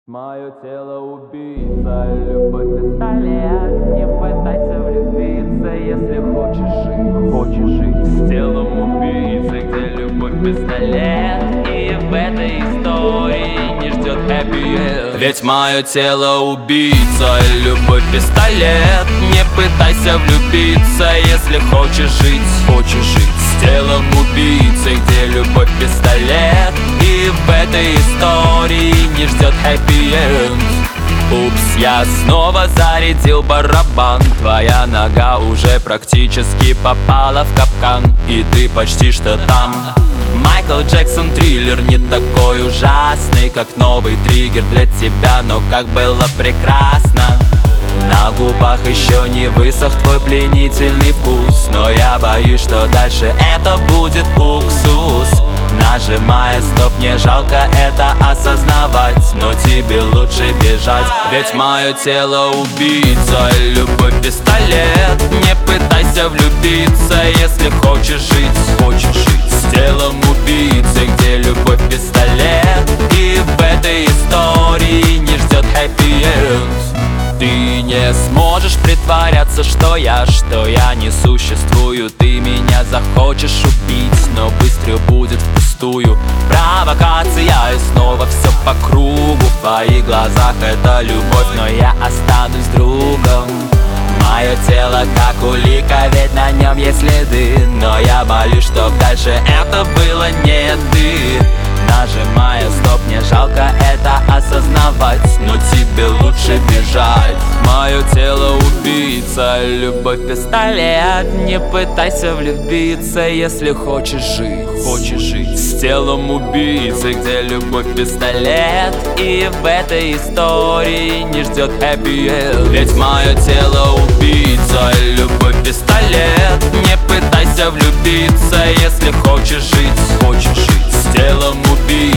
Мое тело убийца, любовь пистолет. Не пытайся влюбиться, если хочешь жить с телом убийцы, где любовь пистолет. И в этой истории не ждет happy end. Ведь мое тело убийца, любовь пистолет. Не пытайся влюбиться, если хочешь жить с телом убийцы, где любовь пистолет. И в этой истории не ждет happy end. Упс, я снова зарядил барабан. Твоя нога уже практически попала в капкан, и ты почти что там. Майкл Джексон триллер не такой ужасный, как новый триггер для тебя, но как было прекрасно. На губах еще не высох твой пленительный вкус, но я боюсь, что дальше это будет уксус. Нажимая стоп, мне жалко это осознавать, но тебе лучше бежать. Ведь мое тело убийца, любовь пистолет. Не пытайся влюбиться, если хочешь жить с телом убийцы, где любовь пистолет. И в этой истории не ждет happy end. Ты не сможешь притворяться, что я не существую. Ты меня захочешь убить, но быстро будет впустую. Провокация и снова все по кругу. В твоих глазах это любовь, но я останусь другом. Мое тело как улика, ведь на нем есть следы, но я боюсь, что дальше это было не ты. Нажимая стоп, мне жалко это осознавать, но тебе лучше бежать. Мое тело убийца, любовь пистолет. Не пытайся влюбиться, если хочешь жить с телом убийцы, где любовь пистолет. И в этой истории не ждет happy end. Ведь мое тело убийца, любовь пистолет. Не пытайся влюбиться, если хочешь жить с телом убийцы,